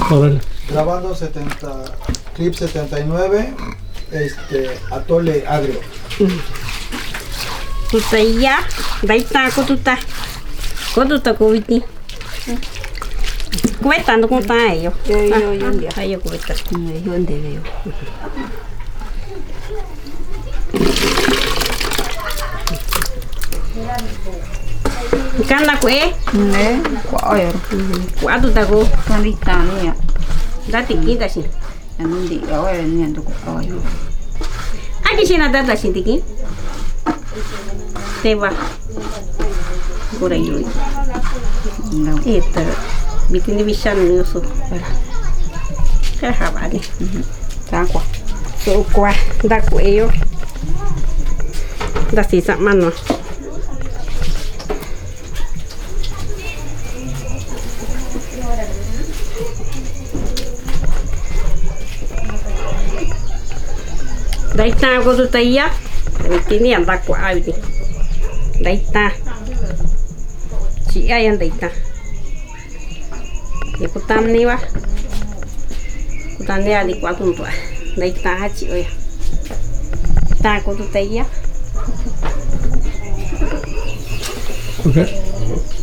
Órale. Grabando 70, clip 79, atole agrio. Tutaya, daita ko tuta. Ko tuta ko viti. Kuvetando con tayo. Yo. Tayo kuveta. Yo ndeve yo. Kanda ko 네, 과요. Kuatu tago. 산리타니야. Dati kita sih. 안는데 여와야 그냥 두고 과요. Aki sina data sih tiki. Teba. Kura yui. Itu bikin bisa nusu. Kahabani. Takwa. So kwa da ko yo. Da sisa mano. Daita ko tu taya. Kini yang tak kuat ini. Daita. Cia yang daita. Ikutan ni wah. Ikutan dia di kuat untuk. Daita haji oh ya. Ta ko tu taya. Okay.